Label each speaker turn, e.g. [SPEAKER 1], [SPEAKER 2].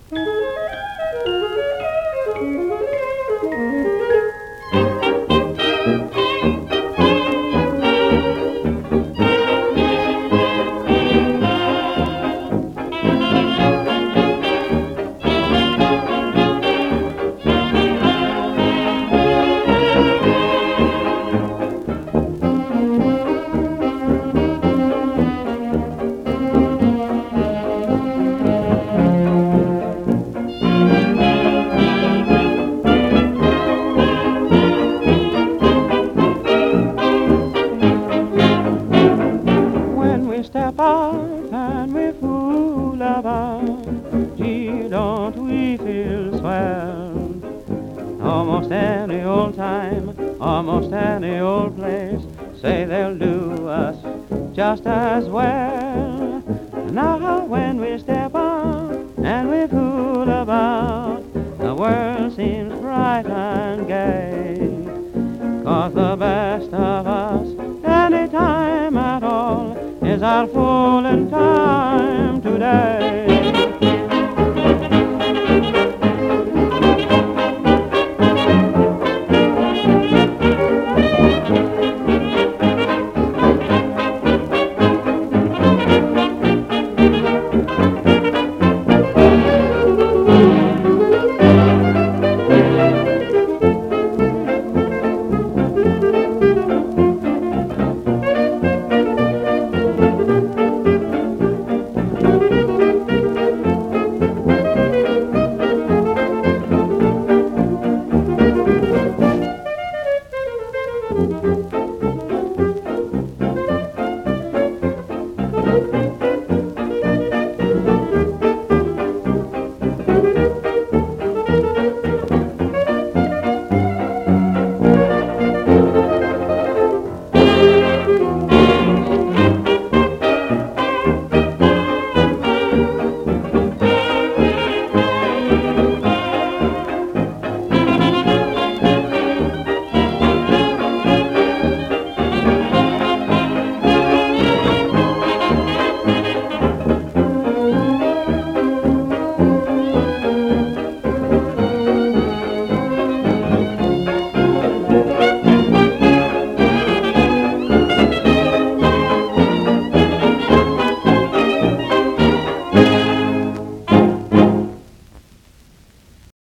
[SPEAKER 1] Step out and we fool about, gee, don't we feel swell? Almost any old time, almost any old place, say they'll do us just as well. Now when we step out and we fool about, the world seems bright and gay, 'cause the best of us, any time at all, is our fooling time today.